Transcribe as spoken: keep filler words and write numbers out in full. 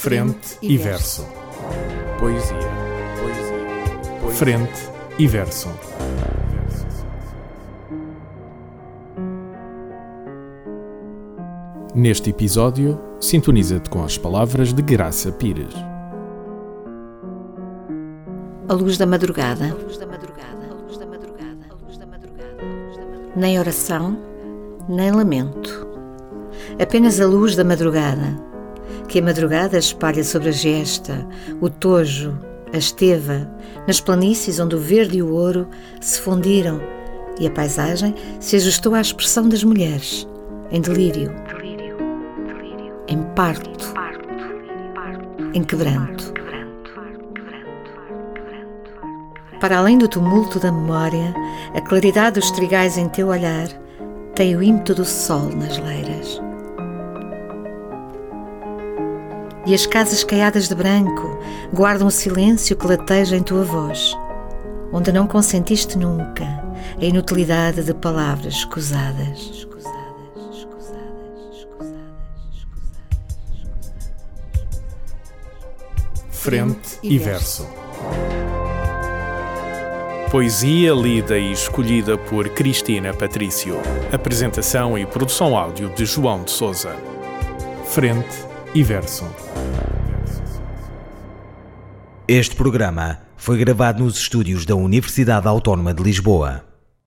Frente e verso. Poesia. Poesia. Poesia. Frente e verso. Neste episódio, sintoniza-te com as palavras de Graça Pires. A luz da madrugada. Nem oração, nem lamento. Apenas a luz da madrugada, que a madrugada espalha sobre a gesta, o tojo, a esteva, nas planícies onde o verde e o ouro se fundiram e a paisagem se ajustou à expressão das mulheres, em delírio, em parto, em quebranto. Para além do tumulto da memória, a claridade dos trigais em teu olhar tem o ímpeto do sol nas leiras. E as casas caiadas de branco guardam o silêncio que lateja em tua voz, onde não consentiste nunca a inutilidade de palavras escusadas. Frente e verso. Poesia lida e escolhida por Cristina Patrício. Apresentação e produção áudio de João de Sousa. Frente e verso. Este programa foi gravado nos estúdios da Universidade Autónoma de Lisboa.